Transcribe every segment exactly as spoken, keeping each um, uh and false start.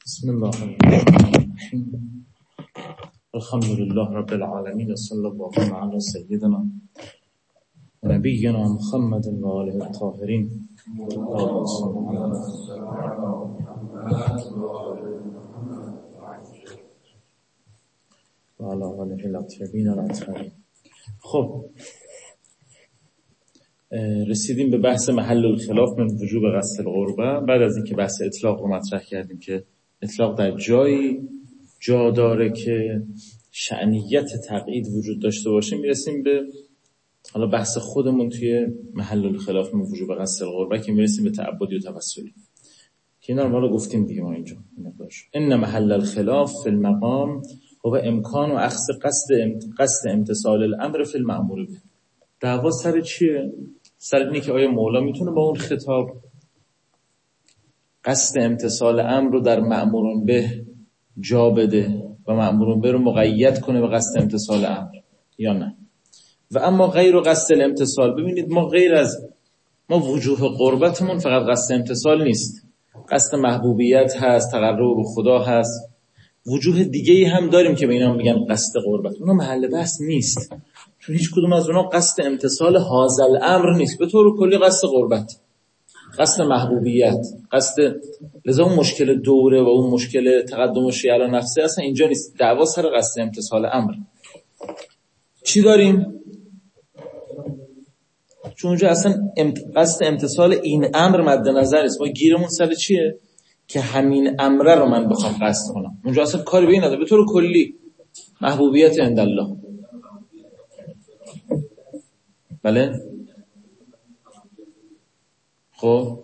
بسم الله الرحمن الرحیم. الحمد لله رب العالمین و صلی الله علی سیدنا و نبینا محمد و آله الطاهرین و علی آله الاطیبین الاطهرین. خب رسیدیم به بحث محل الخلاف من وجوب قصد القربه. بعد از اینکه بحث اطلاق رو مطرح کردیم که اطلاق در جایی جا داره که شأنیت تقیید وجود داشته باشه، میرسیم به حالا بحث خودمون توی محل الخلاف من وجوب قصد القربه که میرسیم به تعبدی و توسلی که اینا رو ما رو گفتیم دیگه. ما اینجا ان محل الخلاف فی المقام هو امکان و اخذ قصد قصد امتثال الامر فی المأمور به. دعوا سر چیه؟ سر اینه که آیا مولا میتونه با اون خطاب قصد امتثال امر رو در مأمور به جا بده و مأمور به رو مقید کنه به قصد امتثال امر یا نه. و اما غیر قصد الامتثال، ببینید ما غیر از ما وجوه قربتمون فقط قصد امتثال نیست، قصد محبوبیت هست، تقرب به خدا هست، وجوه دیگه‌ای هم داریم که به اینا میگن قصد قربت. اونا محل بحث نیست، چون هیچ کدوم از اونا قصد امتثال هازل امر نیست. به طور کلی قصد قربت، قصد محبوبیت، قصد لذا اون مشکل دوره و اون مشکل تقدم و شیعه نفسه اصلا اینجا نیست. دعوا سر قصد امتثال امر. چی داریم؟ چون اونجا اصلا قصد امتثال این امر مد نظر است. ما گیرمون سر چیه؟ که همین امره رو من بخوام قصد کنم. اونجا اصلا کاری به این نداره. به طور کلی محبوبیت عند الله. بله؟ خب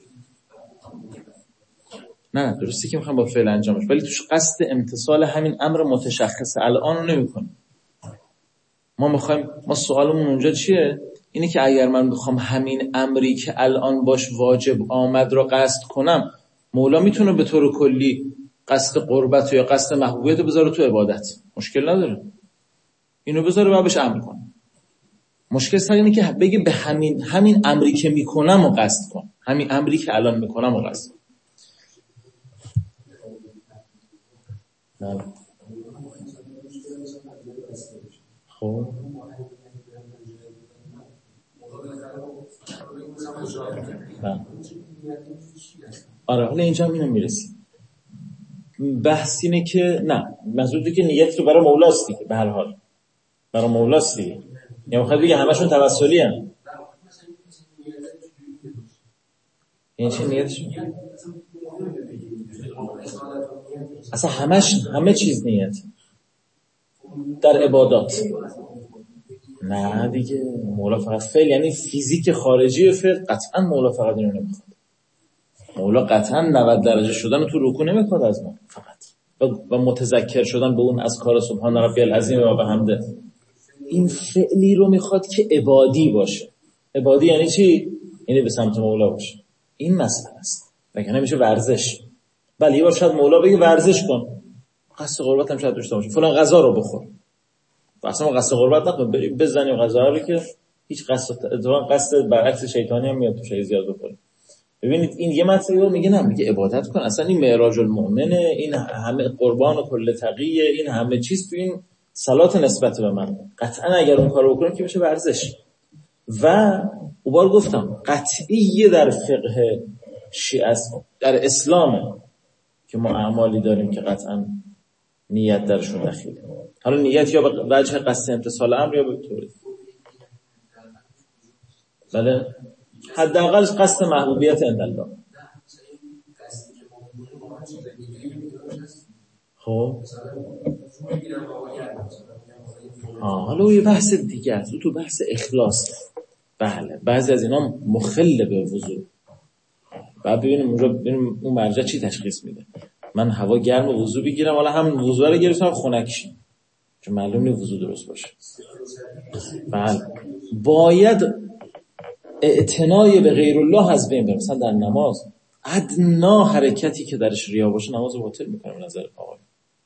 نه درسته که میخوام با فعل انجامش، ولی توش قصد امتثال همین امر متشخص الان رو نمی‌کنیم. ما میخوایم، ما سوالمون اونجا چیه؟ اینه که اگر من بخوام همین امری که الان باش واجب آمد رو قصد کنم، مولا میتونه به طور کلی قصد قربت یا قصد محبوبیت رو بذاره تو عبادت، مشکل نداره، اینو بذاره و بهش امر کنه. مشکل سر اینه که بگی به همین همین امری که میکنم و قصد کن، همین امری که الان میکنم و قصد کن. نه خب نه آره حالا اینجا اینو میرسیم. بحث اینه که نه، منظور که نیت رو برای مولاست دیگه، به هر حال برای مولاست دیگه. یا میخواد بگه همشون توسلی هم این چه نیتشون؟ اصلا همش همه چیز نیت در عبادات. نه دیگه مولا فقط فعل، یعنی فیزیک خارجی فعل قطعا مولا فقط اینو نمیخواد. مولا قطعا نود درجه شدن تو رکوع نمیخواد از ما فقط و متذکر شدن به اون اذکار سبحان ربی العظیم و بحمده. این فعلی رو میخواد که عبادی باشه. عبادی یعنی چی؟ یعنی به سمت مولا باشه. این مسئله است، وگرنه میشه ورزش. بله یه بار شاید مولا بگه ورزش کن، قصد قربت هم شاید داشته باشه، فلان غذا رو بخور، اصلا قصد قربت نکن، بریم بزنیم غذا رو که هیچ قصد اتفاقا قصد برعکس شیطانی هم میاد تو شی زیاد بخوره. ببینید این یه مطلبی رو میگه، نه میگه عبادت کن، اصلا این معراج المؤمنه، این همه قربان و کل تقیه، این همه چیز تو این صلات نسبت به من. قطعا اگر اون کارو بکنیم که بشه ورزش. و اوبار گفتم قطعیه در فقه شیعه است، در اسلام که ما اعمالی داریم که قطعا نیت درشون دخیله. حالا نیت یا به وجه قصد امتثال امر یا به طوری بله حداقل قصد محبوبیت عند الله. خب آه حالا یه بحث دیگه است، تو بحث اخلاص. بله بعضی از اینا مخل به وضو. بعد ببینیم اونجا ببینیم اون مرجع چی تشخیص میده. من هوا گرم وضو بگیرم، حالا هم وضو رو گرفتم خنک، چون معلوم نیست وضو درست باشه. بله باید اعتنای به غیر الله از بین بره. مثلا در نماز ادنا حرکتی که درش ریا باشه نماز رو باطل میکنه به نظر آقای.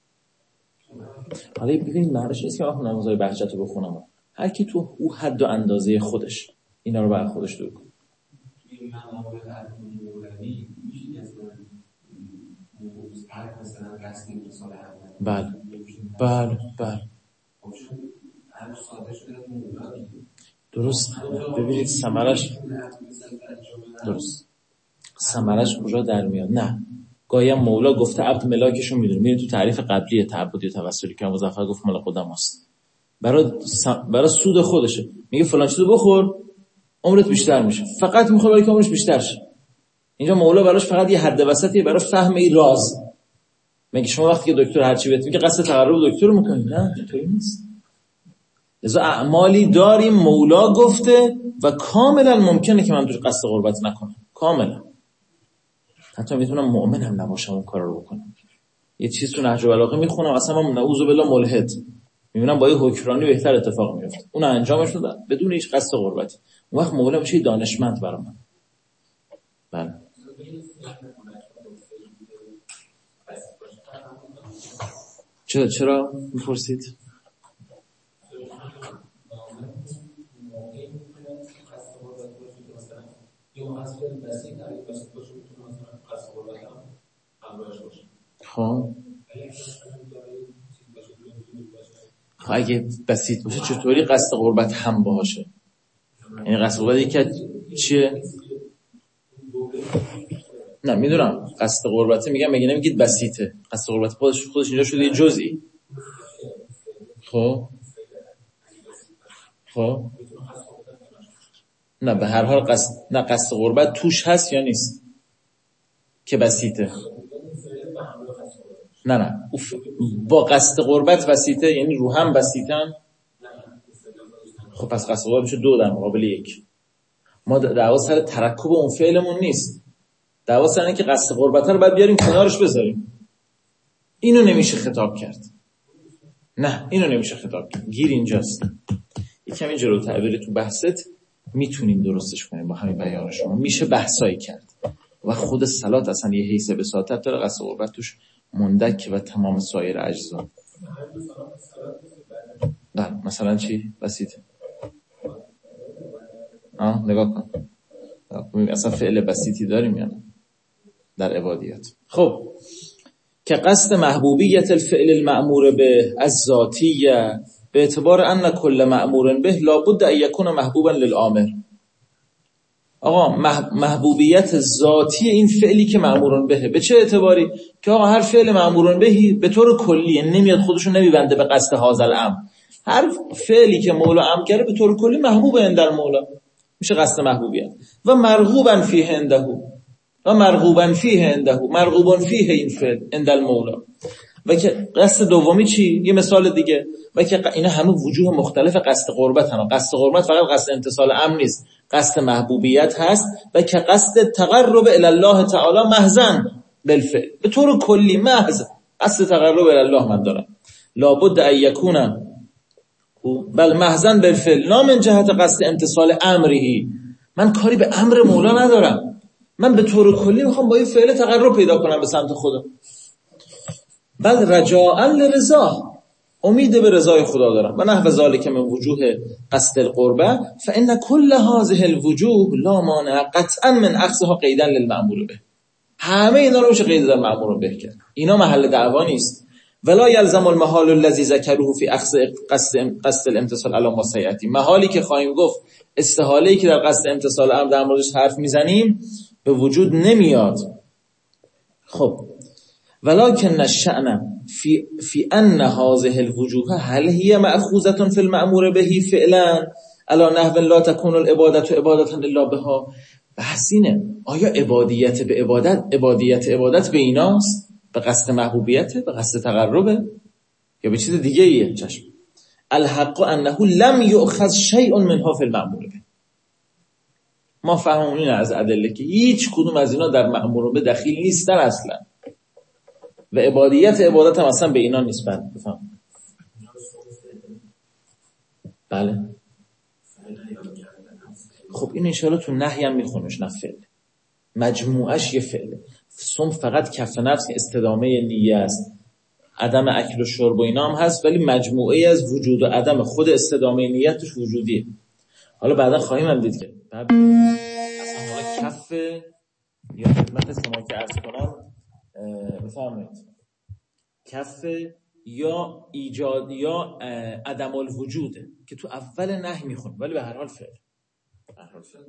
حالا ببینید معنیش نیست که من نمازهای بهجت رو بخونم، هر کی تو او حد و اندازه خودش اینا رو بر خودش دور کنه. هر مثلا قصد امتصال عمل بله بله بله هر ساده شده مولا درست. ببینید ثمرش درست، ثمرش کجا در میاد؟ نه گاهی مولا گفته عبد ملاکشو میدونه. میره تو تعریف قبلی تعبدی و توسلی که مظفر گفت مال خودم هست، برای برای سود خودشه. میگه فلان چیزو بخور عمرت بیشتر میشه، فقط میخواد برای که عمرش بیشتر شه. اینجا مولا براش فقط یه حد وسطیه برای فهم این راز. میگه شما وقتی که دکتر هرچی بهت میگه قصد تقرب دکتر رو میکنی، نه اینطوری نیست. لذا اعمالی داریم مولا گفته و کاملا ممکنه که من توش قصد قربت نکنم، کاملا. حتی میتونم مؤمن هم نباشم اون کار رو بکنم. یه چیز تو نهج البلاغه میخونم اصلا من نعوذ بالله ملحد، میبینم با یه حکرانی بهتر اتفاق میفته، اون انجامش میدم بدون هیچ قصد قربتی. اون وقت مولا میشه دانشمند برام. بله چرا چرا میپرسید؟ خب اگه بسیط باشه چطوری قصد قربت هم باشه؟ یعنی قصد قربت که چیه؟ نه میدونم قصد قربته، میگم مگه نمیگید بسیطه؟ قصد قربت خودش خودش اینجا شده یه جزئی. خب خب نه به هر حال قصد نه قصد قربت توش هست یا نیست که بسیطه؟ نه نه با قصد قربت بسیطه، یعنی رو هم بسیطن. خب پس قصد قربت میشه دو در مقابل یک. ما دعوا سر ترکب اون فعلمون نیست، دعوا سر اینه که قصد قربت رو باید بیاریم کنارش بذاریم. اینو نمیشه خطاب کرد. نه اینو نمیشه خطاب کرد. گیر اینجاست. یک کمی جلوتر بری تو بحثت میتونیم درستش کنیم با همین بیان شما. میشه بحثایی کرد و خود صلات اصلا یه حیث بساطت داره، قصد قربت توش مندک و تمام سایر اجزا. نه مثلا چی؟ بسیطه. آه نگاه کن اصلا فعل بسیطی داریم یا نه در عبادیت. خب که قصد محبوبیت الفعل المأمور به از ذاتیه به اعتبار ان کل مأمور به لابد ان یکون محبوبا للآمر. آقا محبوبیت ذاتی این فعلی که مأمور بهه به چه اعتباری؟ که آقا هر فعل مأمور بهی به طور کلی نمیاد خودشو نمیبنده به قصد هذا الامر. هر فعلی که مولا امر کرده به طور کلی محبوب عند المولا میشه قصد محبوبیت. و مرغوبا فیه عنده و مرغوبا فیه عنده مرغوبا فیه این فعل عند المولا. و که قصد دومی چی؟ یه مثال دیگه. و که اینا همه وجوه مختلف قصد قربت هم. قصد قربت فقط قصد امتصال امر نیست، قصد محبوبیت هست. و که قصد تقرب الی الله تعالی محضن بالفعل به طور کلی محض قصد تقرب الی الله من دارم. لابد ان یکون بل محضن بالفعل لا من جهت قصد امتصال امری. من کاری به امر مولا ندارم، من به طور کلی میخوام با این فعل تقرب پیدا کنم به سمت خودم. بل رجاء لرضا، امید به رضای خدا دارم. و نحو ذالک من وجوه قصد القربه فان كل هذه الوجوه لا مانع قطعا من اخذها قیدا للمأمور به. همه اینا رو میشه قید در مأمور به کرد. اینا محل دعوا نیست. ولا يلزم المحال الذي ذكروه في اخذ قصد قصد الامتصال على ما سياتي. محالی که خواهیم گفت، استحاله‌ای که در قصد امتصال امر در موردش حرف میزنیم به وجود نمیاد. خب ولكن الشأن في في ان هذه الوجوه هل هي مأخوذة في المأمور به فعلا على نحو لا تكون العبادة عبادة الا بها. بحثینه آیا عبادیت به عبادت عبادیت عبادت به ایناست؟ به قصد محبوبیت، به قصد تقربه، یا به چیز دیگه ایه؟ چشم. الحق انه لم یؤخذ شیء منها فی المأمور به. ما فهمون این از ادله که هیچ کدوم از اینا در مأمور به دخیل نیستن اصلا و عبادیت عبادت هم اصلا به اینا نیست. بفهم. بله خب این انشاءالله تو نهی هم میخونش، نه فعل، مجموعش یه فعله. صوم فقط کف نفس استدامه نیه است، عدم اکل و شرب و اینا هم هست، ولی مجموعه از وجود و عدم خود استدامه نیت توش وجودیه. حالا بعدا خواهیم هم دید که اصلا کف یا خدمت شما که عرض کنم بفرمایید. کف یا ایجاد یا عدم الوجوده که تو اول نهی میخونه، ولی به هر حال فعل. به هر حال فعل.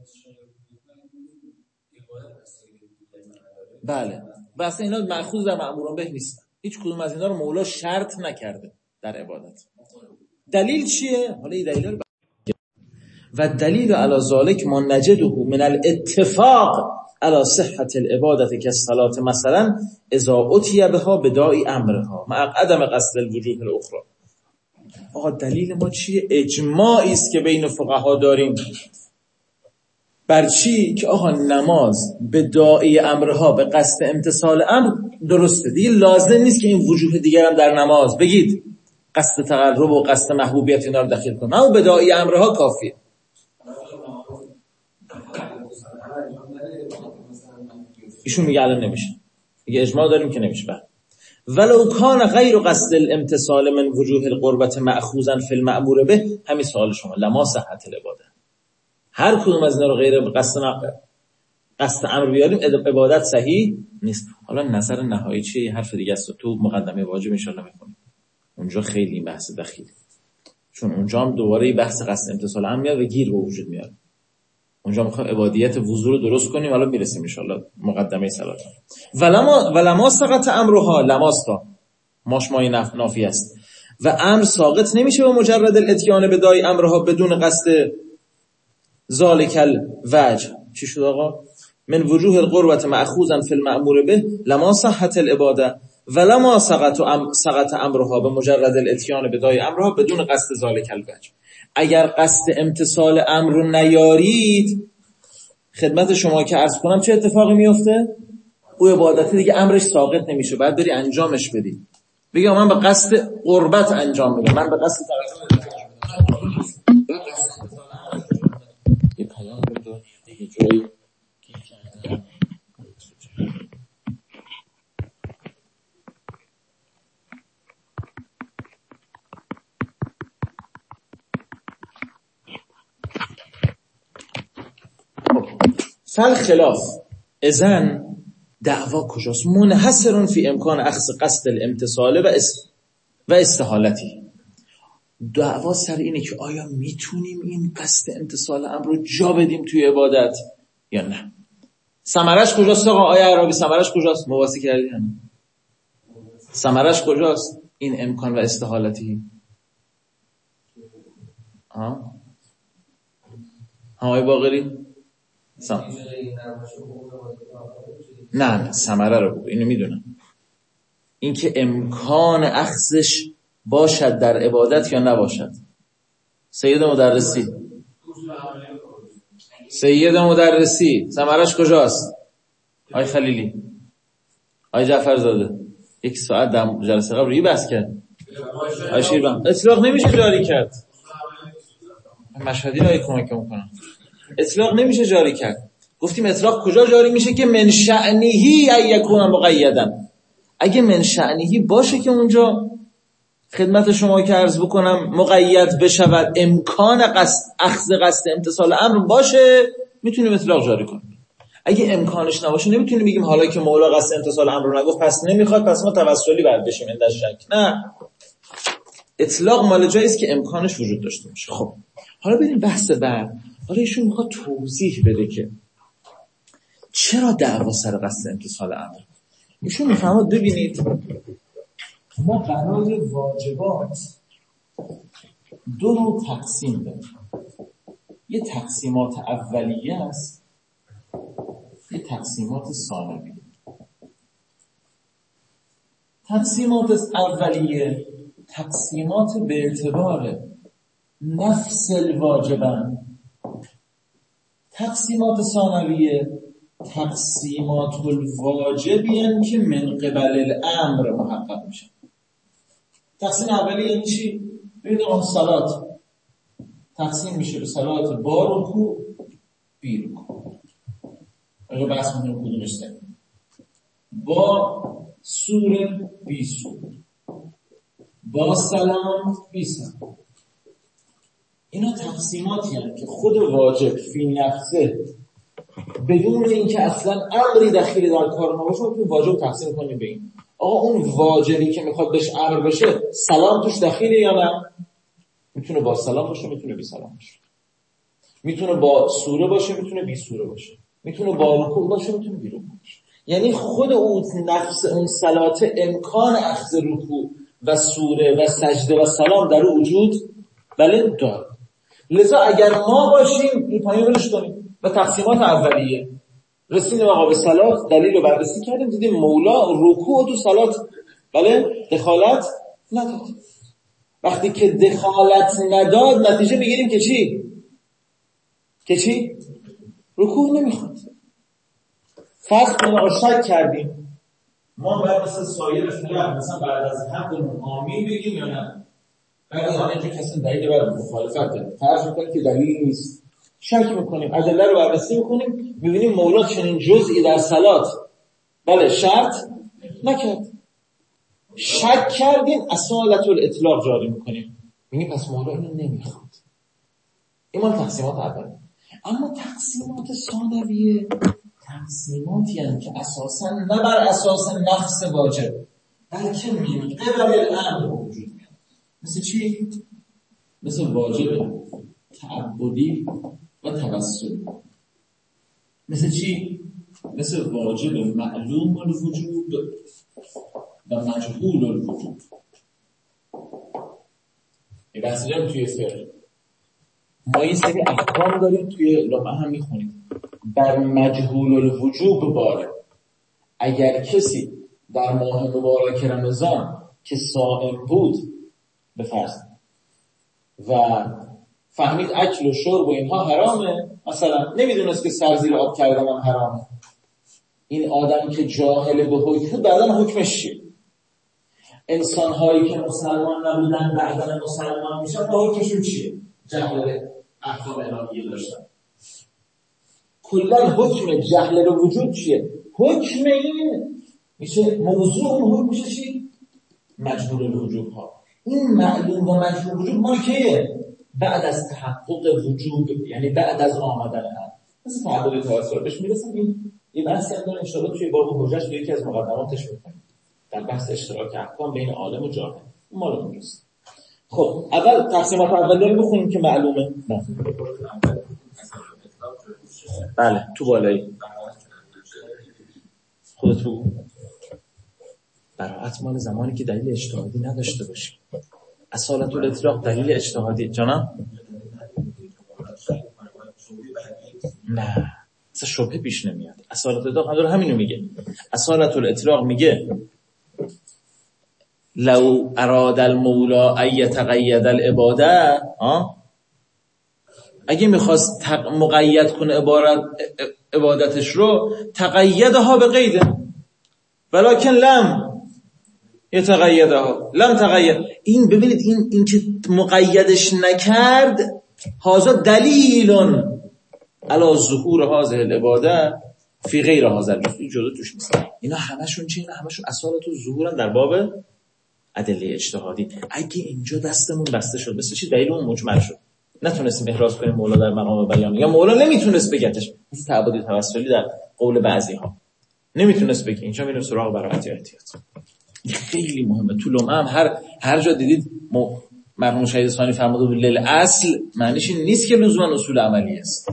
بله و اصلا اینا مأخوذ در مأموران به نیستن. هیچ کدوم از اینا رو مولا شرط نکرده در عبادت. دلیل چیه؟ حالا این دلیل رو ب... و دلیل علی ذالک ما نجده من الاتفاق علی صحت العبادت که الصلاة مثلا اذا اتی بها بداعی امرها مع عدم قصد الوجوه الاخرى. آقا دلیل ما چیه؟ اجماعی است که بین فقها داریم بر چی؟ که آقا نماز به داعی امرها به قصد امتثال امر درسته دیگه، لازم نیست که این وجوه دیگر هم در نماز بگید قصد تقرب و قصد محبوبیت اینا رو داخل کنه، اما به داعی امرها کافیه. ایشون میگه الان نمیشه، میگه اجماع داریم که نمیشه. بعد ولو کان غیر قصد الامتثال من وجوه القربت مأخوذا فی المأمور به، همین سوال شما، لما صحت العباده. هر کدوم از اینا رو غیر قصد قصد امر بیاریم عبادت صحیح نیست. حالا نظر نهایی چیه؟ حرف دیگه است، تو مقدمه واجب ان شاء الله میخونیم اونجا، خیلی این بحث دخیل، چون اونجا هم دوباره بحث قصد امتثال امر میاد و گیر به وجود میاد. اونجا میخوایم عبادیت وضو رو درست کنیم، حالا میرسیم ان شاء الله مقدمه صلات. ولما ولما سقط امرها، لماستا ماش مای نافی است و امر ساقط نمیشه به مجرد الاتیان بدای امرها بدون قصد ذالک الوجه. چی شد آقا؟ من وجوه القربت مأخوذا فی المأمور به لما صحت العباده ولما سقط ام سقط امرها به مجرد الاتیان بدای امرها بدون قصد ذالک الوجه. اگر قصد امتثال امر رو نیارید، خدمت شما که عرض کنم چه اتفاقی میفته؟ او عبادت دیگه امرش ساقط نمیشه، بعد بری انجامش بدی. بگم من به قصد قربت انجام میدم، من به قصد یه پیام بده دیگه جایی فل خلاف اذن دعوا کجاست؟ منحصرون فی امکان اخذ قصد الامتثال و است و استحالتی. دعوا سر اینه که آیا میتونیم این قصد امتثال امر رو جا بدیم توی عبادت یا نه. ثمرش کجاست آقا؟ آیا عربی ثمرش کجاست؟ مواسی کردی نه؟ ثمرش کجاست؟ این امکان و استحالتی. ها های باقری سم... نه نه ثمره رو بگو، اینو میدونم. این که امکان اخذش باشد در عبادت یا نباشد. سید مدرسی سید مدرسی ثمرش کجاست؟ آی خلیلی، آی جعفر زاده، یک ساعت در جلسه قبل روی بحث کرد. آی شیربان اطلاق نمیشه جاری کرد. مشهدی رو کمک میکنم. اطلاق نمیشه جاری کرد. گفتیم اطلاق کجا جاری میشه؟ که من شأنهی ای یکون مقیدا. اگه من شأنهی باشه که اونجا خدمت شما که عرض بکنم مقید بشود، امکان قصد اخذ قصد امتثال امر باشه، میتونیم اطلاق جاری کنیم. اگه امکانش نباشه نمیتونیم بگیم حالا که مولا قصد امتثال امر رو نگفت پس نمیخواد، پس ما توسلی بعد بشیم اندر شک. نه، اطلاق مال جایی است که امکانش وجود داشته باشه. خب حالا بریم بحث بعد. حالا ایشون میخواد توضیح بده که چرا دعوا سر قصد امتثال امر. ایشون میفهمد ببینید ما برای واجبات دو نوع تقسیم داریم. یه تقسیمات اولیه است، یه تقسیمات ثانویه. تقسیمات اولیه تقسیمات به اعتبار نفس الواجبن. تقسیمات ثانویه تقسیمات الواجبی هستند که من قبل الامر محقق میشن. تقسیم اولی یعنی چی؟ ببینید اون صلات تقسیم میشه به صلات با رکوع بی رکوع. اگه بحث میکنیم کدومش صحیح، با سوره بی سوره، با سلام بی سلام. اینا تقسیماتی هستند که خود واجب فی نفسه بدون اینکه اصلا امری دخیلی در کار نباشه تو واجب تقسیم کنیم به این. آقا اون واجبی که میخواد بهش امر بشه سلام توش دخیله یا نه؟ میتونه با سلام باشه، میتونه بی سلام باشه، میتونه با سوره باشه، میتونه بی سوره باشه، میتونه با رکوع باشه، میتونه بی رکوع باشه. یعنی خود اون نفس اون صلات امکان اخذ رکوع و سوره و سجده و سلام در وجود بله داره. لذا اگر ما باشیم این پایین ولش کنیم و تقسیمات اولیه رسیدیم آقا به صلات، دلیل رو بررسی کردیم، دیدیم مولا رکوع تو صلات بله دخالت نداد. وقتی که دخالت نداد نتیجه میگیریم که چی؟ که چی؟ رکوع نمیخواد. فرض کنیم شک کردیم ما باید مثل سایر فرق مثلا بعد از حمدمون آمین بگیم یا نه؟ بعد از آن اینجا کسی دلیل بر مخالفت داره، فرض میکنیم که دلیل نیست، شک میکنیم، ادله رو بررسی میکنیم، میبینیم مولا چنین جزئی در صلات بله شرط نکرد، شک کردیم اصالت الاطلاق جاری میکنیم، میگیم پس مولا اینو نمیخواد. این مال تقسیمات اولیه. اما تقسیمات ثانویه تقسیماتی هستند که اساسا نه بر اساس نفس واجب بلکه من قبل الامر وجود میاد. مثل چی؟ مثل واجب تعبدی و توسلی. مثل چی؟ مثل واجب معلوم الوجوب و مجهول الوجوب. این بحثی داریم توی فقه. ما این سری احکام داریم توی لمعه هم میخونیم. بر مجهول الوجوب باره. اگر کسی در ماه مبارک رمضان که صائم بود به فرض و فهمید اکل و شرب و اینها حرامه، مثلا نمیدونست که سر زیر آب کردن هم حرامه، این آدم که جاهل به حکم بعدن حکمش چیه؟ انسان هایی که مسلمان نبودن بعدن مسلمان میشن با حکمشون چیه؟ جهل احکام الهیه داشتن. کلا حکم جهل رو وجود چیه؟ حکم این میشه موضوع اون حکم میشه چی؟ مجهول الوجوب ها. این معلوم و مجهول الوجوب مال کیه؟ بعد از تحقق وجوب، یعنی بعد از آمدن هم مثل تعبد توسل بهش میرسیم. این این بحثی هم داره انشاءالله توی باب حجج توی یکی از مقدماتش میکنیم در بحث اشتراک احکام بین عالم و جاهل. اون مال اونجاست. خب اول تقسیمات اولیه رو بخونیم که معلومه. نه بله تو بالایی خودت بگو. براعت مال زمانی که دلیل اجتهادی نداشته باشی. اصالت الاطلاق دلیل اجتهادی جانم؟ نه اصلا شبهه پیش نمیاد. اصالت الاطلاق هم داره همینو میگه. اصالت الاطلاق میگه لو اراد المولا ان یتقید العباده، اگه میخواست تق... مقید کنه عبارت عبادتش رو تقیدها به قیده ولکن لم یتقیدها لم تقید. این ببینید این این که مقیدش نکرد هذا دلیل علی ظهور هذه العباده فی غیر هذا الجزء. جدا توش نیست. اینا همشون چی؟ اینا همشون اصالت و ظهورن در باب ادله اجتهادی. اگه اینجا دستمون بسته شد مثل چی دلیلمون مجمل شد نتونستیم احراز کنیم مولا در مقام بیان یا مولا نمیتونست بگتش مثل تعبدی توسلی در قول بعضی ها نمیتونست بگه. اینجا میریم سراغ براعت یا احتیاط. خیلی مهمه. تو لمعه هم هر هر جا دیدید مرحوم شهید ثانی فرموده بود لیل اصل معنیش این نیست که لزوما اصول عملی است.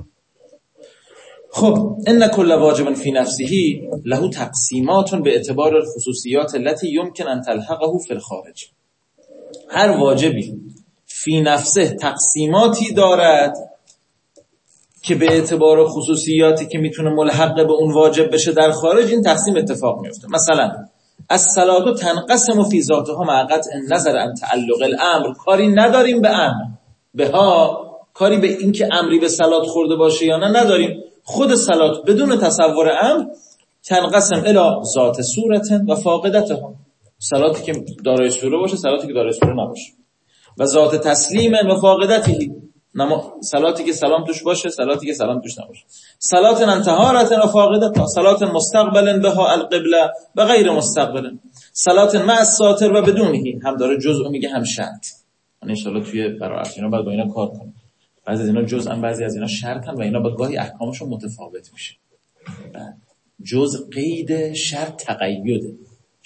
خب ان کل واجب فی نفسه له تقسیمات به اعتبار الخصوصیات التي يمكن ان تلحقه فی الخارج. هر واجبی فی نفسه تقسیماتی دارد که به اعتبار خصوصیاتی که میتونه ملحق به اون واجب بشه در خارج این تقسیم اتفاق میفته. مثلا الصلاة تنقسم فی ذاتها مع قطع النظر عن تعلق الامر. کاری نداریم به امر به ها کاری به این که امری به صلات خورده باشه یا نه نداریم. خود صلات بدون تصور امر تنقسم الی ذات صورت و فاقدتها. صلاتی که دارای سوره باشه صلاتی که دارای سوره نباشه و ذات تسلیم و فاقدتی. نما صلاتی که سلام توش باشه صلاتی که سلام توش نباشه. صلات انتهارت و فاقدت، صلات مستقبل بها القبله و غیر مستقبل، صلات مع الساتر و بدونه. هم داره جزء میگه هم شرط. ان شاء الله توی براعت اینا بعد با اینا کار کنیم. بعضی از اینا جزء ان بعضی از اینا شرطن و اینا با گاهی احکامشون متفاوت میشه. جزء قید، شرط تقیده.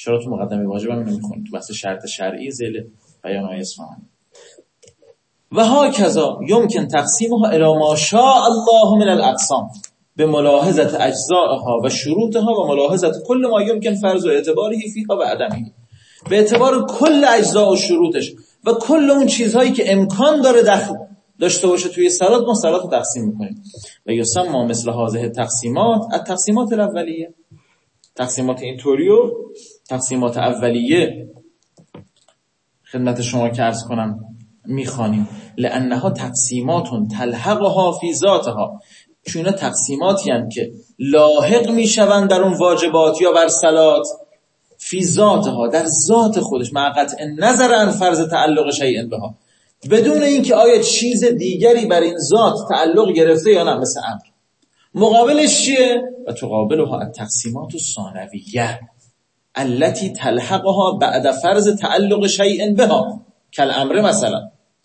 چرا تو مقدمه واجب هم نمیخونیم؟ تو بحث شرط شرعی ذیل بیان آیه اصفهانی. و هاکذا یمکن تقسیمها الی ما شاء الله من الاقسام به ملاحظه اجزائها و شروطها و ملاحظه کل ما یمکن فرض و اعتباره فیها و عدمه، به اعتبار کل اجزا و شروطش و کل اون چیزهایی که امکان داره دخل داشته باشه توی صلات، ما صلات رو تقسیم میکنیم. و یسمى مثل هذه تقسیمات التقسیمات الاولیه، تقسیمات اینطوری و تقسیمات اولیه خدمت شما که عرض کنم میخوانیم. لانها تقسیمات تلحقها فی ذاتها، چون اینا تقسیماتی هستند که لاحق میشوند در اون واجبات یا بر صلات فی ذاتها، در ذات خودش، مع قطع نظر عن فرض تعلق شیء بها، بدون اینکه آیا چیز دیگری بر این ذات تعلق گرفته یا نه، مثل امر. مقابلش چیه؟ و تقابلها التقسیمات الثانویه التي تلحقها بعد فرض تعلق شیء بها کالامر مثلا،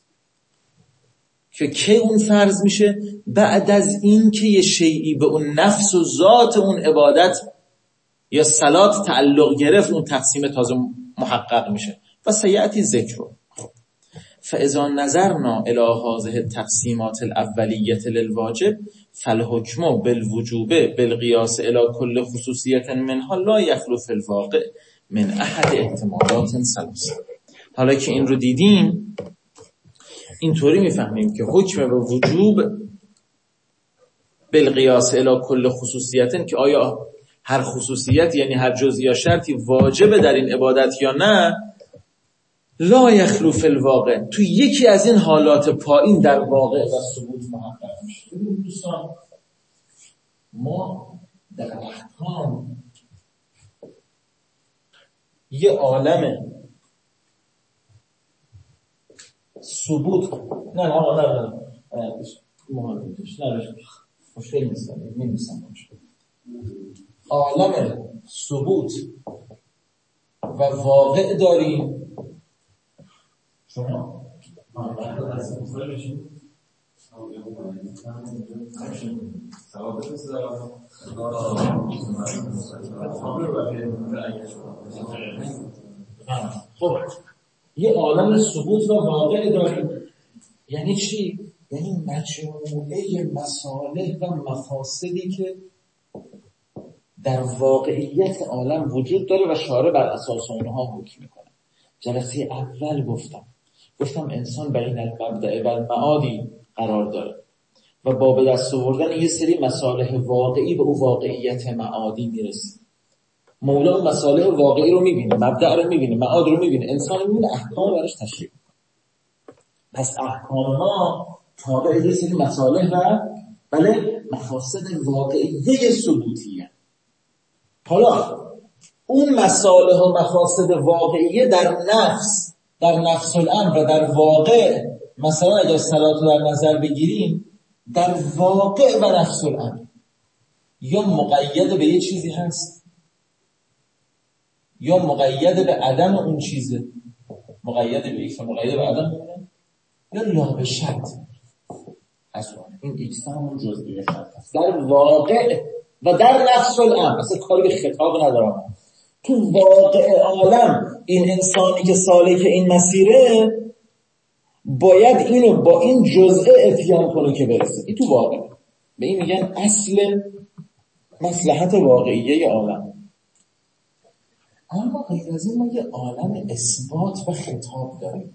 که که اون فرض میشه بعد از این که یه شیئی به اون نفس و ذات اون عبادت یا صلات تعلق گرفت، اون تقسیم تازه محقق میشه. و سیأتی ذکر. فاذا نظرنا الی هذه التقسیمات الاولیه للواجب فالحکم بالوجوب بالقیاس الی کل خصوصیت منها لا یخلو فی الواقع من احد احتمالات ثلاث. حالا که این رو دیدیم اینطوری میفهمیم که حکم به وجوب بالقیاس الی کل خصوصیت، که آیا هر خصوصیت یعنی هر جزئی یا شرطی واجبه در این عبادت یا نه، لا یخلو فی الواقع، تو یکی از این حالات پایین در واقع و ثبوت محقق میشه. ببینید دوستان، ما در احکام یه عالم ثبوت نه نه نه نه نه مهمتش نه مشکل نیست، نمی‌نویسم مشکل. عالم ثبوت و واقع داریم. شما خب یه عالم ثبوت و واقع داریم. یعنی چی؟ یعنی مجموعه مصالح و مفاسدی که در واقعیت عالم وجود داره و شارع بر اساس اونها حکم میکنه. جلسه اول گفتم گفتم انسان بین المبدأ و المعادی قرار داره و با به دست آوردن یه سری مصالح واقعی به اون واقعیت معادی میرسه. مولا اون مصالح واقعی رو میبینه، مبدأ رو میبینه، معاد رو میبینه، انسان رو میبینه، احکام براش تشریح. پس احکام ما تابع یه سری مصالح و بله مفاسد واقعیه ثبوتیه. حالا اون مصالح و مفاسد واقعیه در نفس در نفس الامر و در واقع، مثلا اگر صلات رو در نظر بگیریم، در واقع و نفس الامر یا مقید به یه چیزی هست یا مقید به عدم اون چیزه، مقید به ایکس و مقید به عدم اونه، یا لا به شرط اصلا این ایکس همون جزئی شرط هست در واقع و در نفس الامر. اصلا کاری به خطاب ندارم. تو واقع عالم این انسانی که سالک این مسیره باید اینو با این جزء اتیان کنه که برسه. این تو واقع به این میگن اصل مصلحت واقعیه عالم. اما غیر از این ما یه عالم اثبات و خطاب داریم.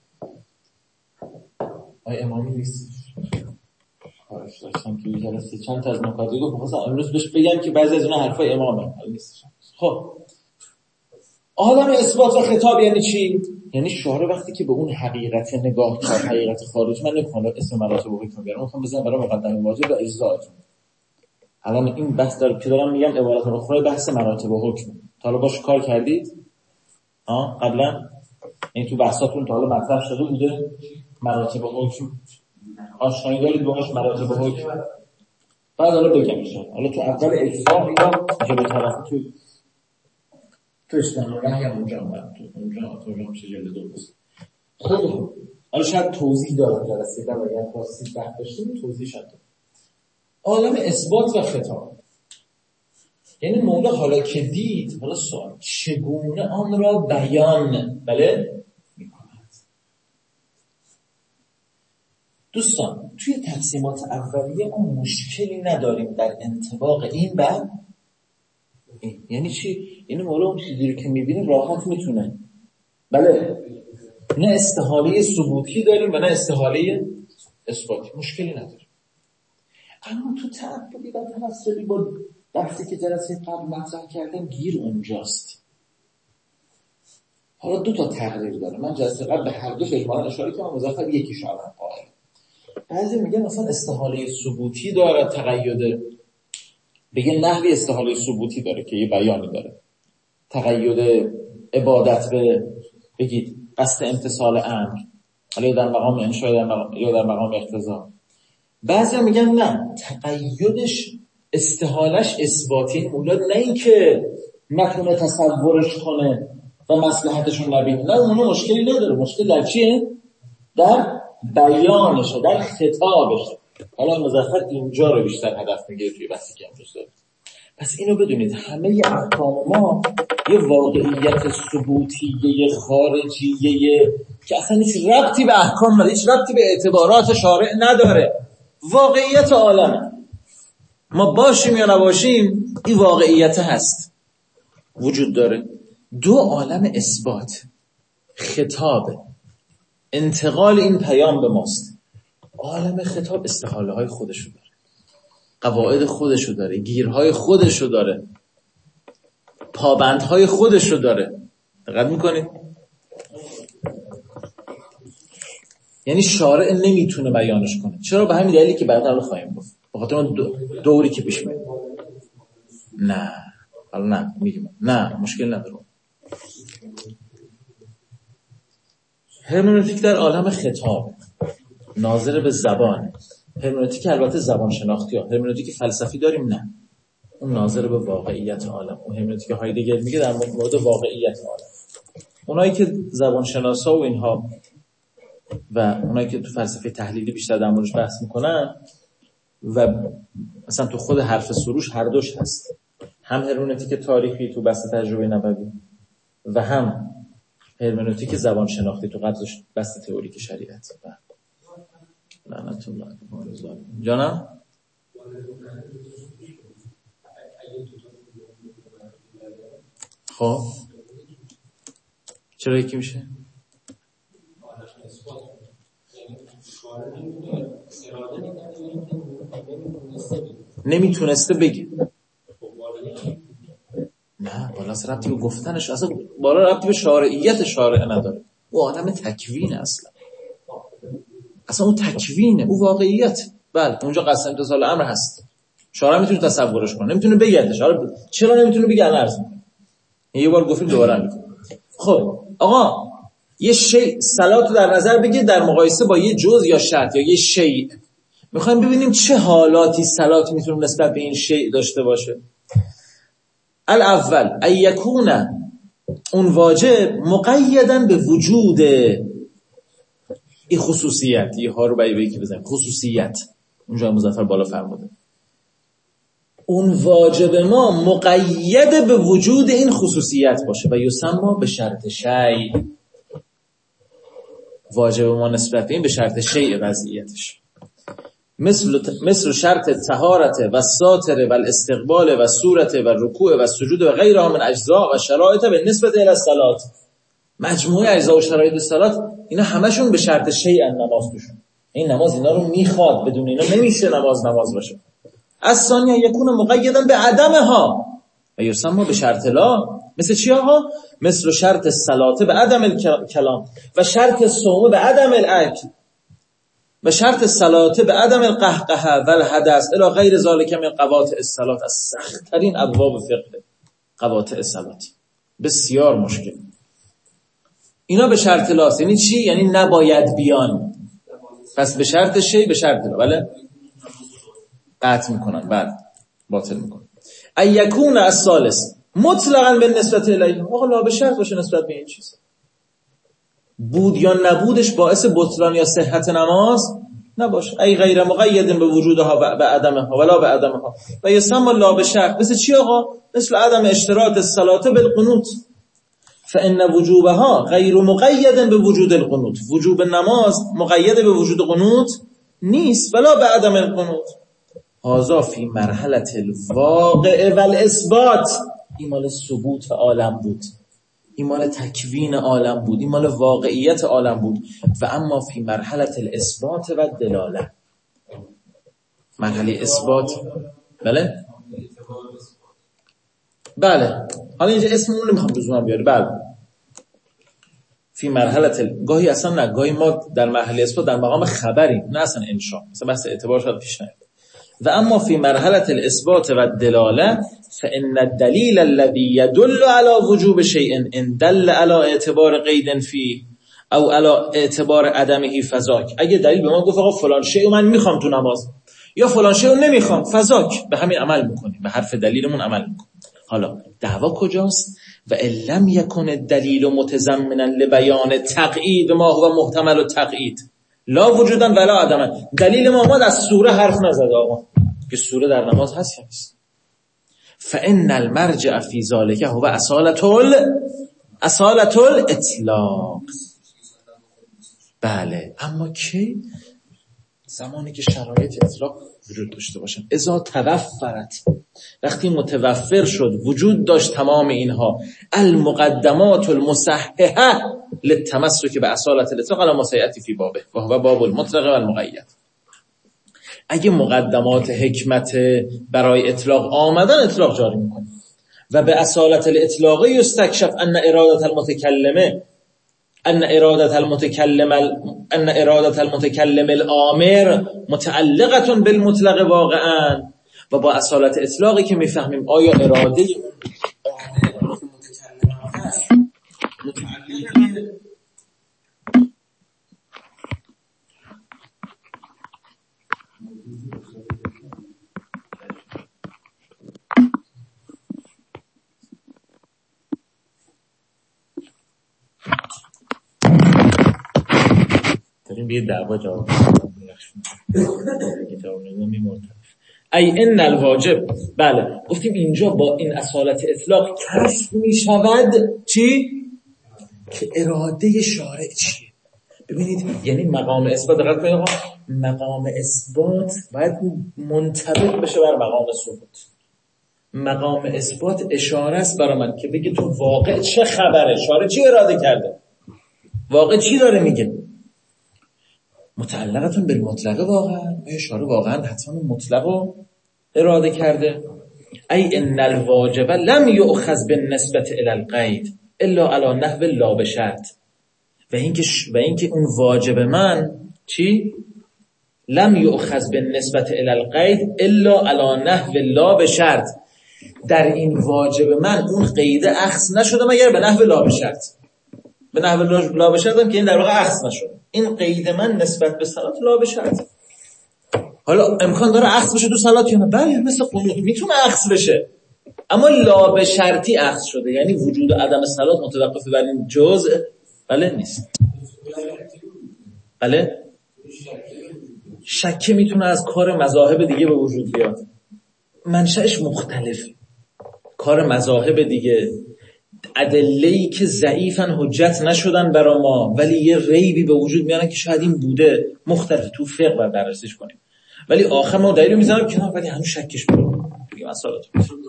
آیا امامی نیست؟ کارش داشتم که یه جلسه چند تا از نکاتی رو بخواستم امروز بهش بگم که بعضی از اونها حرفای امامه نیست. خب عالم اثبات و خطاب یعنی چی؟ یعنی شارع وقتی که به اون حقیقت نگاه کرد، حقیقت خارج، من نمیخوام اسم مراتب حکم بیارم، میخوام بزنم برای مقدمه واجب و اجزاءتون. الان این بحث داره که دارم میگم عبارت اخرى بحث مراتب حکم. تا حالا باش کار کردید؟ ها قبلا این تو بحثاتون تا حالا مطرح شده بوده مراتب حکم؟ آشنایی دارید باهاش مراتب حکم؟ بعد حالا بگم ایشون. حالا تو اول اجزا میگم که به طرف تو تو اسلام رنگ هم اونجا اومد تو اونجا تو اونجا میشه جلد دو بست. خب حالا شاید توضیح دارم جلسه در اگر خواستید بحث داشتیم توضیح شد. عالم اثبات و خطاب یعنی مولا حالا که دید، حالا سوال چگونه آن را بیان بله میکند. دوستان توی تقسیمات اولیه ما مشکلی نداریم در انطباق این بر این. یعنی چی؟ یعنی مولا اون چیزی رو که میبینه راحت میتونه بله، نه استحاله ثبوتی داریم و نه استحاله اثباتی، مشکلی نداریم. اما تو تعبدی و تناسلی با بحثی که جلسه قبل مطرح کردم گیر اونجاست. حالا دو تا تقریر داره، من جلسه قبل به هر دو اجمالا اشاره کردم، مظفر یکی شامل قائل. بعضی میگن مثلا استحاله ثبوتی داره، تقید بگه نحوی استحاله ثبوتی داره که یه بیانی داره، تقید عبادت به بگید قصد امتثال امر، حالا در مقام انشاء یا در مقام, یا در مقام اقتضا. بعضی میگن نه، تقیدش استحالش اثباتی، اولاد نه این که نتونه تصورش کنه و مصلحتشون نبینه، نه اونو مشکلی نداره، مشکل در چیه؟ در بیانش، در خطابش. حالا مظفر اینجا رو بیشتر هدف میگیره توی بحثی که امروز داریم. پس اینو بدونید همه احکام ما یه واقعیت ثبوتیه خارجیه که اصلا هیچ ربطی به احکام نداره، هیچ ربطی به اعتبارات شارع نداره، واقعیت عالمه. ما باشیم یا نباشیم این واقعیت هست، وجود داره. دو عالم اثبات، خطاب، انتقال این پیام به ماست. عالم خطاب استحاله های خودشو داره، قواعد خودشو داره، گیرهای خودشو داره، پابندهای خودشو داره. دقت میکنید؟ یعنی شارع نمیتونه بیانش کنه. چرا؟ به همین دلیلی که بعدا رو خواهیم گفت، به خاطر اون دوری که پیش میاد. نه حالا نه میگم نه، مشکل نداره. هرمنوتیک در عالم خطاب ناظر به زبان. هرمنوتیک البته زبان شناختی ها، هرمنوتیک فلسفی داریم نه، اون ناظر به واقعیت عالم. اون هرمنوتیک هایدگر میگه در مورد واقعیت عالم. اونایی که زبان شناسا و اینها و اونایی که تو فلسفه تحلیلی بیشتر در موردش بحث میکنن و مثلا تو خود حرف سروش هر دوش هست، هم هرمنوتیک تاریخی تو بحث تجربه نبوی و هم هرمنوتیک زبان شناختی تو قبضش بحث تئوریک شریعت. لعنت الله جانم. خب چرا یکی میشه؟ نمیتونسته بگه. نه بالا ربطی به گفتنش، اصلا بالا ربطی به شارعیت شارع نداره. او عالم تکوینه، اصلا اصلا اون تکوینه، او واقعیت. بله اونجا قصد امتثال امر هست، شارع میتونه تصورش کنه، نمیتونه بگردش. حالا چرا نمیتونه بگه؟ الان عرض میکنم، یه بار گفتیم دوباره میگم. خب آقا یه شیء صلات رو در نظر بگیر در مقایسه با یه جزء یا شرط یا یه شیء. میخوایم ببینیم چه حالاتی صلات میتونه نسبت به این شیء داشته باشه. الاول ای یکون اون واجب مقیداً به وجود این خصوصیت، یه ها رو بایی بایی که بزنیم خصوصیت، اونجا مظفر بالا فرموده اون واجب ما مقید به وجود این خصوصیت باشه و یسمى به شرط شیء. واجب ما نسبت به این به شرط شیء وضعیتش، مثل مثل شرط طهارت و ساتر و الاستقبال و صورت و رکوع و سجود و غیرها من اجزاء و شرایط به نسبت الی الصلاه. مجموعه اجزا و شرایط الصلاه اینا همشون به شرط شیء نماز توشون. این نماز اینا رو میخواد، بدون اینا نمیشه نماز نماز باشه. از ثانیه یکون مقیدا به عدمها و یسمى به شرط لا. مثل چی آقا؟ مثل شرط صلات به عدم الکلام و شرط صوم به عدم الاکل و شرط صلات به عدم القهقه و الحدث الی غیر ذلک من قواطع الصلات. از سخت‌ترین ابواب فقه قواطع الصلات، بسیار مشکل. اینا به شرط لاست. یعنی چی؟ یعنی نباید بیان. پس به شرط شیء به شرط لا. بله قطع میکنن، بعد باطل میکنن. ای یکون الثالث مطلقاً به نسبت الیه. آقا لا به شرط باشه نسبت به این چیز. بود یا نبودش باعث بطلان یا صحت نماز نباشه. ای غیر مقید به وجودها و به عدمها ولا به عدمها و یسمى لا به شرط. مثل چی آقا؟ مثل عدم اشتراط الصلاة بالقنوت فان وجوبها غیر مقید به وجود القنوت. وجوب نماز مقید به وجود قنوت نیست ولا به عدم القنوت. هذا فی مرحله الواقع والاثبات. این مال ثبوت عالم بود، این مال تکوین عالم بود، این مال واقعیت عالم بود. و اما فی مرحله الاثبات و دلاله. مرحله اثبات بله بله حالا اینجا اسم اون نمیخوام بزنم بیاره. بله فی مرحله ال... گاهی اصلا نه، گاهی ما در مرحله اثبات در مقام خبری، نه اصلا انشاء، مثلا بحث اعتبار شاید پیش نیاد. و اما فی مرحله الاثبات و دلاله فان الدلیل الذي يدل على وجوب شيء ان دل على اعتبار قید فيه او على اعتبار عدمه فذاک. اگه دلیل به ما گفت آقا فلان شیء من میخوام تو نماز یا فلان شیء نمیخوام، فذاک، به همین عمل میکنیم، به حرف دلیلمون عمل میکنیم. حالا دعوا کجاست؟ و لم یکن الدلیل متضمنا لبیان تقیید ما هو محتمل التقیید لا وجودا ولا عدما. دلیل ما اومد از سوره حرف نزد آقا که سوره در نماز هست یا نیست. فان المرجع فی ذلک هو اصالة ال اصالة الاطلاق. بله اما کی؟ زمانی که شرایط اطلاق وجود داشته باشن. اذا توفرت، وقتی متوفر شد، وجود داشت تمام اینها، المقدمات المصححه للتمسک به اصالة الاطلاق على ما سیأتی فی بابه و هو باب المطلق و المقید. اگه مقدمات حکمت برای اطلاق آمدن، اطلاق جاری میکنه. و به اصالة الاطلاق یستکشف ان اراده المتکلمه ان اراده المتکلم ان اراده المتکلم الامر متعلقه بالمطلق واقعا. و با اصالت اطلاقی که میفهمیم آیا اراده اون متکلم هست متعلق داریم بیه دعوا جواب کتاب نظامی مرتب. ای ان الواجب. بله گفتیم اینجا با این اصالت اطلاق کشف می شود چی؟ که اراده شارع چیه. ببینید یعنی مقام اثبات، دقت کنید آقا، مقام اثبات باید منطبق بشه بر مقام ثبوت. مقام اثبات اشاره است برای من که بگه تو واقع چه خبره، شارع چی اراده کرده، واقع چی داره میگه. متعلقتون بالمطلق واقعا، آیا شارع واقعا حتما مطلق رو اراده کرده؟ ای ان الواجب لم یؤخذ بالنسبه الی القید الا علی نحو لا بشرط. و اینکه ش... و اینکه اون واجب من چی؟ لم یؤخذ بالنسبه الی القید الا علی نحو لا بشرط. در این واجب من اون قید اخذ نشده مگر به نحو لا بشرط. به نحو لا بشرط هم که این در واقع اخذ نشده. این قید من نسبت به صلات لا بشرط. حالا امکان داره اخذ بشه تو صلات یا نه؟ بله مثل قنوت میتونه اخذ بشه، اما لا به شرطی اخذ شده، یعنی وجود و عدم صلات متوقف بر این جزء بله نیست. بله شک میتونه از کار مذاهب دیگه به وجود بیاد، منشأش مختلفه. کار مذاهب دیگه ادله‌ای که ضعیفن حجت نشدن برای ما ولی یه ریبی به وجود میارن که شاید این بوده، مختلف تو فقه باید بررسیش کنیم. ولی آخر ما دلیل میذارم که ولی همون شکش میاد دیگه مسائل.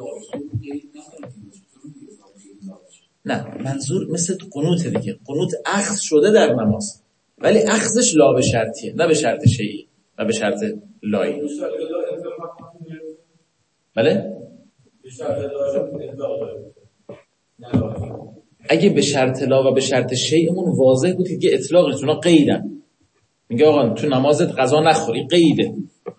نه منظور مثل قنوت دیگه، قنوت اخذ شده در نماز ولی اخذش لا به شرطیه، نه به شرط شیعی و به شرط لایی. بله اگه به شرط لا و به شرط شیعمون واضح بود که اطلاقش اونا قیدن، میگه آقا تو نمازت غذا نخوری، قیده.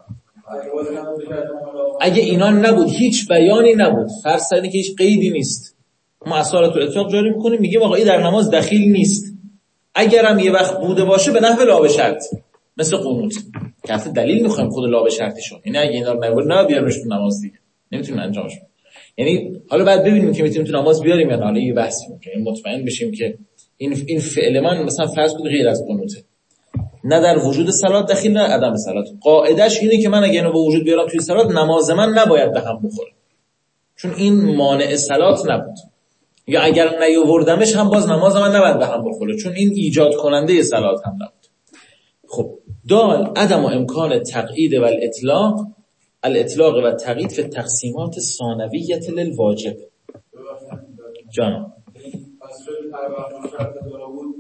اگه اینا نبود، هیچ بیانی نبود، فرض کنید که هیچ قیدی نیست، ما اصالت و اطلاق جاری میکنیم، میگیم آقا این در نماز دخیل نیست. اگرم یه وقت بوده باشه به نحو لا به شرط، مثل قنوت که اصلا دلیل میخوایم خود لا به شرطشون، یعنی اگه اینا رو نبود نه بیارمش تو نماز دیگه نمیتونیم انجامش بدیم. یعنی حالا بعد ببینیم که میتونیم تو نماز بیاریم یا نه، حالا یه بحث میکنیم مطمئن بشیم که این این فعل من مثلا فرض کنید غیر از قنوته. نه در وجود صلات دخیل، نه عدم صلات. قاعدش اینه که من اگه اینو به وجود بیارم توی صلات، نماز من نباید به هم بخوره، چون این مانع صلات نبود. یا اگر نیاوردمش هم باز نماز من نباید به هم بخوره، چون این ایجاد کننده صلات هم نبود. خب دال عدم و امکان تقیید و الاطلاق الاطلاق و تقیید فی تقسیمات ثانویه للواجب. جانم پس شد هر وقت شرط داره بود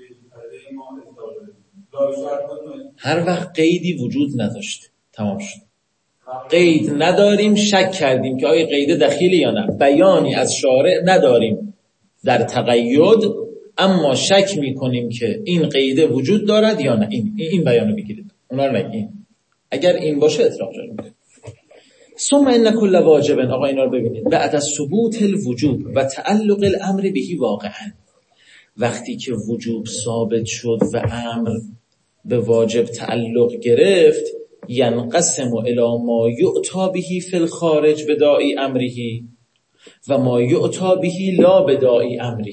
هر وقت قیدی وجود نداشت تمام شد. قید نداریم، شک کردیم که آیا قید دخیله یا نه، بیانی از شارع نداریم در تقید، اما شک میکنیم که این قید وجود دارد یا نه. این این بیانو بگیرید، اونا رو نگید. اگر این باشه اطلاق جاری میده. ثم ان کل واجب، آقا اینا رو ببینید، بعد از ثبوت الوجوب و تعلق الامر بهی واقعا، وقتی که وجوب ثابت شد و امر به واجب تعلق گرفت، ینقسم الی ما یعطا بهی فی الخارج بداعی امره و ما یعطا بهی لا بداعی امره.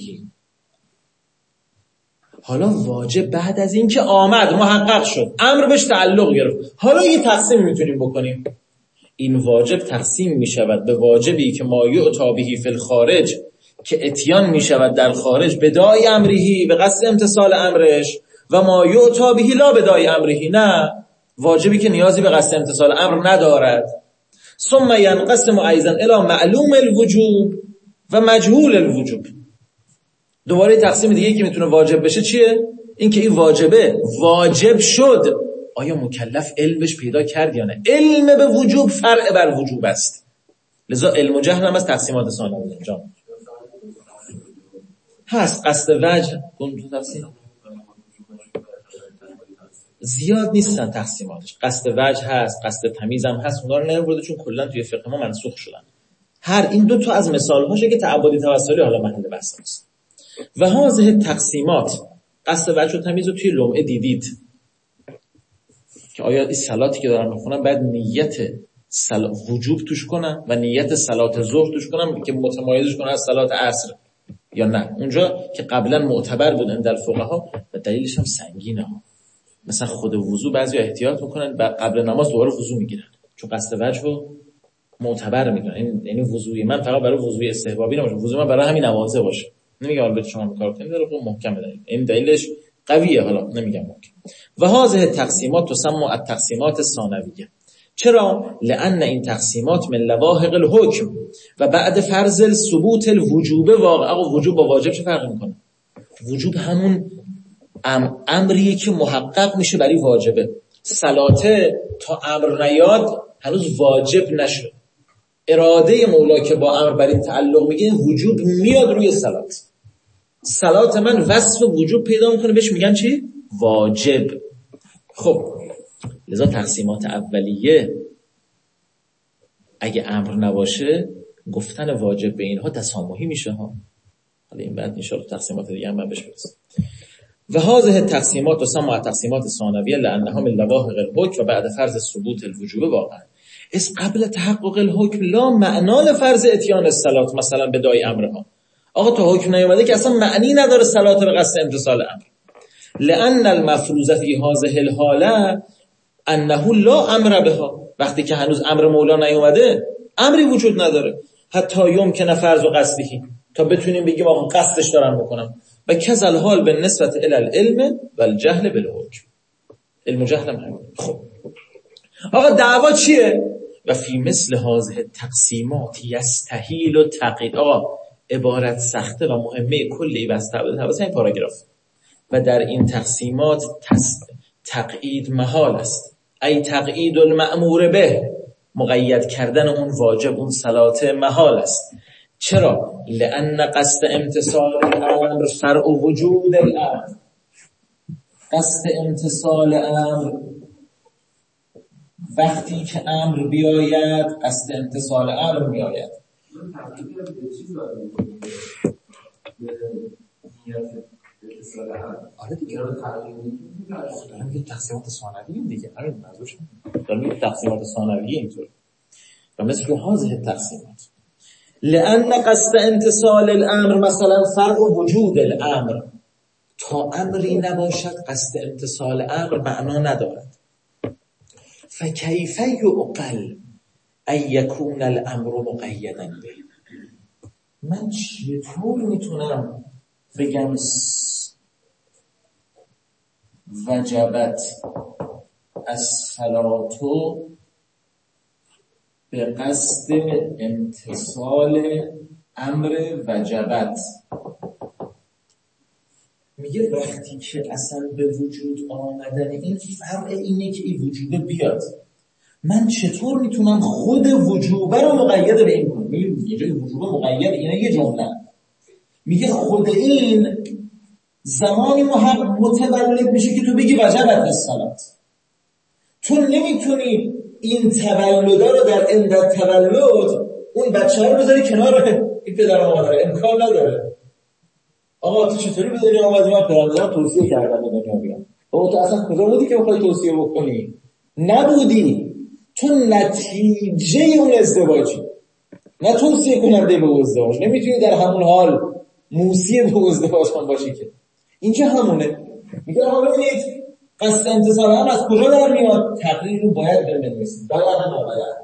حالا واجب بعد از این که آمد محقق شد، امر بهش تعلق گرفت، حالا یه تقسیم میتونیم بکنیم. این واجب تقسیم میشود به واجبی که ما یعطا بهی فی الخارج، که اتیان میشود در خارج بداعی امره به قصد امتثال امرش، و ما یعطا بهی لا بداعی امره، نه واجبی که نیازی به قصد امتثال امر ندارد. ثم ینقسم ایضا الی معلوم الوجوب و مجهول الوجوب. دوباره تقسیم دیگه که میتونه واجب بشه چیه؟ این که این واجبه واجب شد، آیا مکلف علمش پیدا کرد یا نه؟ علم به وجوب فرع بر وجوب است، لذا علم و جهل هم از تقسیمات ثانویه. جان هست قصد وجه اون تو تقسیم زیاد نیستن تقسیماتش، قصد وجه هست، قصد تمیز هم هست، اونا رو نمیبرده چون کلا توی فقه ما منسوخ شدن. هر این دو تا از مثال هاشه که تعبدی توسلی حالا محل بحث است. و هذه تقسیمات، قصد وجه و تمیز رو توی لمعه دیدید که آیا این صلاتی که دارم میخونم بعد نیت سل... وجوب توش کنم و نیت صلات ظهر توش کنم که متمایزش کنم از صلات عصر یا نه. اونجا که قبلا معتبر بود عند الفقها و دلیلش هم سنگینه ها، مثلا خود وضو بعضی احتیاط میکنن قبل نماز دوباره وضو میگیرن چون قصد وجه رو معتبر میدونن. یعنی وضوی من فقط برای وضوی استحبابی نباشه، وضوی من برای همین نمازه باشه. نمیگم البته شما کار کنید داره خوب محکم بدید، این دلیلش قویه، حالا نمیگم محکم. و هذه التقسیمات تسمى التقسیمات الثانویه. چرا؟ لان این تقسیمات من لواحق الحکم و بعد فرض ثبوت الوجوب واقع. آقا وجوب با واجب چه فرق میکنه؟ وجوب همون ام امریه که محقق میشه برای واجبه. صلاته تا امر نیاد هنوز واجب نشد. اراده مولا که با امر بر این تعلق میگه وجوب میاد روی صلات. صلات من وصف وجوب پیدا میکنه، بهش میگن چی؟ واجب. خب لذا تقسیمات اولیه اگه امر نباشه گفتن واجب به اینها تسامحی میشه ها. حالا این بعد ان شاء الله تقسیمات دیگه هم من بهش برسم. و هذه التقسیمات تسمى التقسیمات الثانویه لانها من لواحق الحکم و بعد فرض ثبوت الوجوب واقعا. اس قبل تحقق الحکم لا معنا لفرض اتیان الصلات مثلا بدای امرها. آقا تا حکم نیومده که اصلا معنی نداره صلات به قصد امتثال امر. لان المفروض فی هذه الحاله انه لا امر بها. وقتی که هنوز امر مولا نیومده امری وجود نداره. حتی یمکن فرض و قصدی، تا بتونیم بگیم آقا قصدش دارم میکنم. و کذل حال به نسبت الی العلم و الجهل بالحکم. علم و جهل هم همین. خب آقا دعوا چیه؟ و فی مثل هذه تقسیمات یستحیل و تقیید. آقا عبارت سخته و مهمه کلی بس توسط این پاراگراف. و در این تقسیمات تقیید محال است. ای تقیید المأمور به، مقید کردن اون واجب اون صلات محال است. چرا؟ لأن قصد امتثال الامر فرع وجود الامر. قصد امتثال امر وقتی که امر بیاید قصد امتثال امر میآید. آره دیگه دارم که تقسیمات ثانویه دیگه، همین موضوعش دارم میگم تقسیمات ثانویه اینطور. و مثل هذه تقسیمات لأن قصد امتثال الامر مثلا فرع وجود الامر. تا امری نباشد قصد امتثال امر معنا ندارد. فکیف یعقل ان یکون الامر مقیدا به. من چطور میتونم بگم وجبت الصلاة به قصد امتثال امر وجبت؟ میگه وقتی که اصلا به وجود آمدن این فرع اینه که این وجوبه بیاد، من چطور میتونم خود وجوبه رو مقید به این کنم؟ میگه یه جای وجوبه مقید اینه یه جمله، میگه خود این زمانی متولد میشه که تو بگی وجبت الصلاة. تو نمیتونی این تولده رو در عند تولد اون بچه رو بذاری کنار این پدر و مادر، امکان نداره. آقا تو چطوری به دنیا آمدی؟ من پدرم توصیه کردم به دنیا بیام. بابا تو اصلا کجا بودی که بخوای توصیه بکنی؟ نبودی. تو نتیجه اون ازدواجی، نه توصیه کننده به ازدواج. نمیتونی در همون حال موصی به ازدواج هم باشی که. اینجا همونه. میگه آقا ببینید قصد امتثال هم از کجا در میاد؟ تقریر رو باید بنویسید. باید هم باید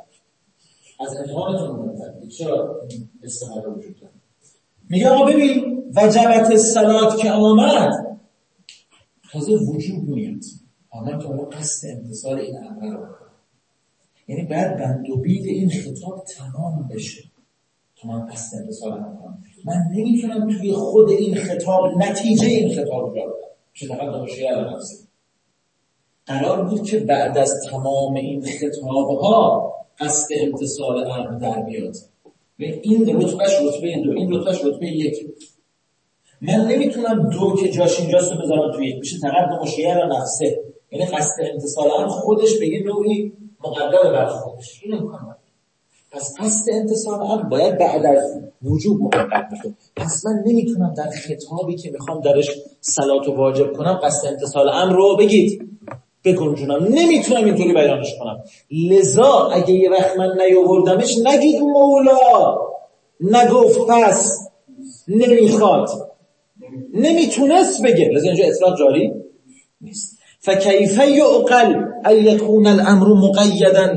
از امتحانتون مهمتر. چرا استفاده وجود داره؟ میگه آقا ببین وجبت الصلاة که آمد تازه وجوب میاد، آمد که آقا قصد امتثال این امر رو، یعنی بعد بند و بید این خطاب تمام بشه تو من قصد امتثال امر کنم. من نمیتونم توی خود این خطاب نتیجه این خطاب رو بدم. چه فقط نماشه الان نفسه قرار بود که بعد از تمام این خطابها قصد امتثال امر در بیاد. این رتبهش رتبه دو، این رتبهش رتبه یک. من نمیتونم دو که جاش اینجاست رو بذارم توی یک، میشه تقدم و شیعه نفسه، یعنی قصد امتثال امر خودش به یه نوعی مقدر بر خودش. این امکان نداره. پس قصد امتثال امر باید بعد از وجوب مقدر بشه. پس من نمیتونم در خطابی که میخوام درش صلات و واجب کنم قصد امتثال امر رو بگید بگنجونم، نمیتونم اینطوری بیانش کنم. لذا اگه یه وقت من نیاوردمش نگید مولا نگفت پس نمیخواد، نمیتونست بگه، لذا اینجا اطلاق جاری نیست. فکیف یعقل ان یکون الامر مقیدا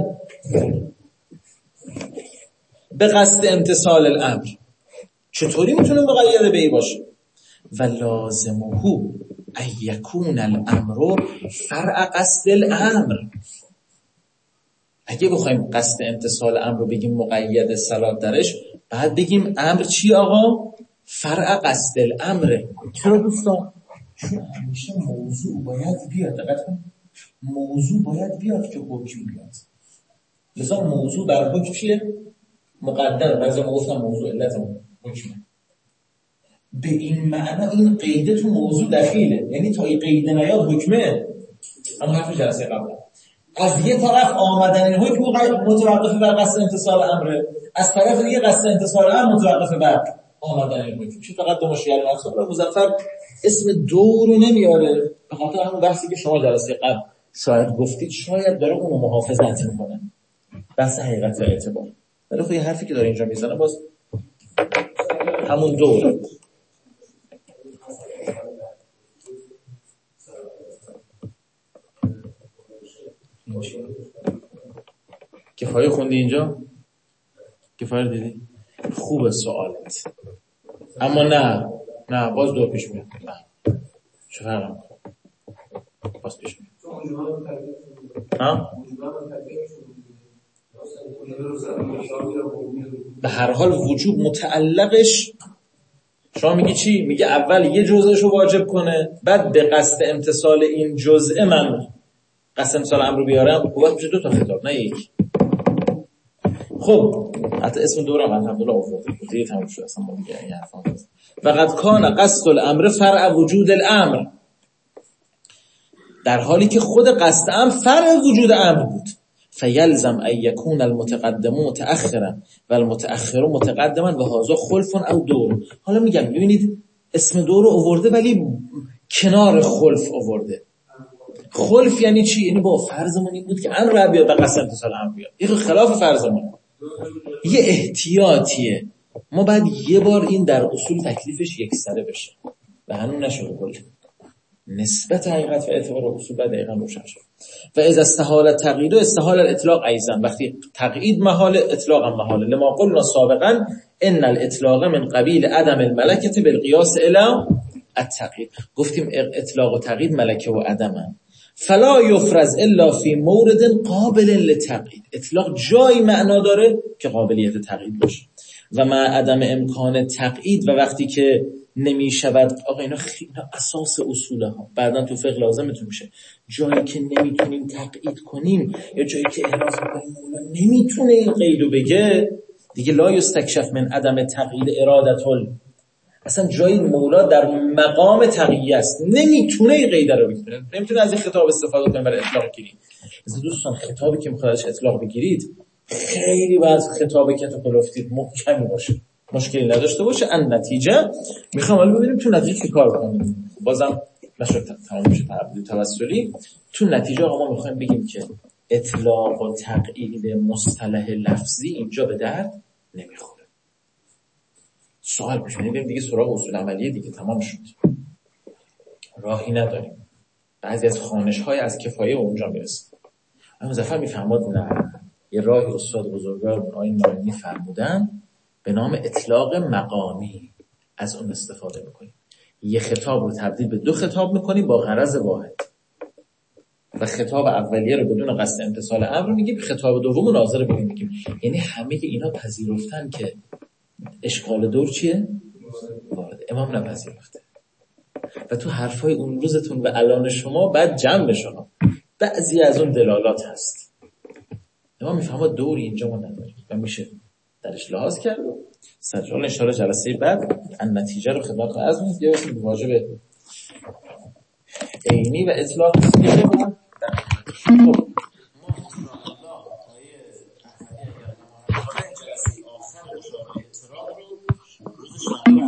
به قصد امتثال الامر. چطوری میتونه مقید به ای باشه؟ و لازمه ان یکون الامر فرع قصد الامر. اگه بخوایم قصد امتثال امر رو بگیم مقید صلات درش، بعد بگیم امر چی آقا؟ فرع قصد الامره. چرا دوستان؟ چون همیشه موضوع باید بیاد. دقت کن، موضوع باید بیاد که حکم بیاد. لذا موضوع بر حکم چیه؟ مقدر. بعضی ما گفتن موضوع علت حکمه. به این معنا این قیده تو موضوع دخیله، یعنی تا این قیده نیاد حکمه. اما حرف جلسه قبل از یه طرف آمدن این حکم متوقف بر قصد امتثال امره، از طرف دیگه قصد امتثال امر متوقف بر آمدن این حکم. چون فقط دو مشیال نفس الله مظفر اسم دو رو نمیاره، به خاطر همون بحثی که شما جلسه قبل شاید گفتید، شاید داره اونو محافظت میکنه، بحث حقیقت و اعتبار. ولی خب یه حرفی که داره اینجا میزنه باز همون دوره. کفایه خوندی اینجا؟ کفایه دیدی؟ خوبه سوالت، اما نه نه باز دو پیش میاد. نه چه فرق میکنه؟ باز پیش میاد. ها؟ به هر حال وجوب متعلقش شما میگی چی؟ میگه اول یه جزءشو واجب کنه، بعد به قصد امتثال این جزء من قصد امتثال امر رو بیارم، وقت میشه دو تا خطاب نه یک. خب حتی اسم دورم الحمدلله آورده دیگه، تموم شد اصلا. ما دیگه این حرفا نیست. فقط کان قصد الامر فرع وجود الامر، در حالی که خود قصد امر فرع وجود امر بود. فیلزم ان یکون المتقدم متأخرا و المتأخر متقدما و هذا خلف او دور. حالا میگم ببینید اسم دور رو آورده ولی کنار خلف آورده. خلف یعنی چی؟ یعنی با فرضمون این بود که امر بیاد به قصد امتثال امر بیاد، این خلاف فرضمون، یه احتیاطیه. ما بعد یه بار این در اصول تکلیفش یک سره بشه و هنوز نشده کلی. نسبت حقیقت و اعتبار اصول بعد دقیقا روشن شد. و از استحال تقیید و استحال الاطلاق ایضا، وقتی تقیید محال اطلاق هم محال. لما قلنا سابقا ان الاطلاق من قبیل عدم الملکه بالقیاس الی التقیید، گفتیم اطلاق و تقیید ملکه و عدمن. فلا یفرض الا فی مورد قابل للتقیید، اطلاق جایی معنا داره که قابلیت تقیید باشه و مع عدم امکان تقیید، و وقتی که نمی شود. آقا اینا خیلی اساس اصوله ها، بعدا تو فقه لازمتون میشه. جایی که نمیتونیم تقیید کنیم یا جایی که احراز میکنیم مولا نمیتونه این قیدو بگه دیگه، لا یستکشف من عدم تقیید ارادت ال، اصلا جایی مولا در مقام تقییه است، نمیتونه این قیده رو بگیره، نمیتونه از این خطاب استفاده کنه برای اطلاق گیری. مثلا دوستان خطابی که میخواد ازش اطلاق بگیرید خیلی باید خطابی که تو کلفتید محکمی باشه، مشکلی نداشته باشه. ان نتیجه میخوام حالا ببینیم تو نتیجه چه کار کنیم. بازم نشد تمام میشه تعبیر توسلی. تو نتیجه آقا ما میخوایم بگیم که اطلاق و تقیید مصطلح لفظی اینجا به درد نمیخوره. سوال پیش میاد دیگه سراغ اصول عملیه دیگه، تمام شد، راهی نداریم. بعضی از خوانش‌های از کفایه اونجا میرسه. اما مظفر میفهماد نه، یه راهی استاد بزرگوار آقای نارینی فرمودن به نام اطلاق مقامی، از اون استفاده میکنیم. یه خطاب رو تبدیل به دو خطاب میکنیم با غرض واحد، و خطاب اولیه رو بدون قصد امتثال امر میگیم، خطاب دوم ناظر به این میگیم. یعنی همه اینا پذیرفتن که اشکال دور چیه؟ وارد. امام نپذیرفته. و تو حرفای اون روزتون و الان شما بعد جمع شما بعضی از اون دلالات هست. امام میفهمه دوری اینجا ما نداریم و میشه درش لحاظ کرد. سجال اشاره جلسه بعد ان نتیجه رو خدمت عرض می‌کنم. یه وقتی واجب عینی و اطلاق می‌کنم. خب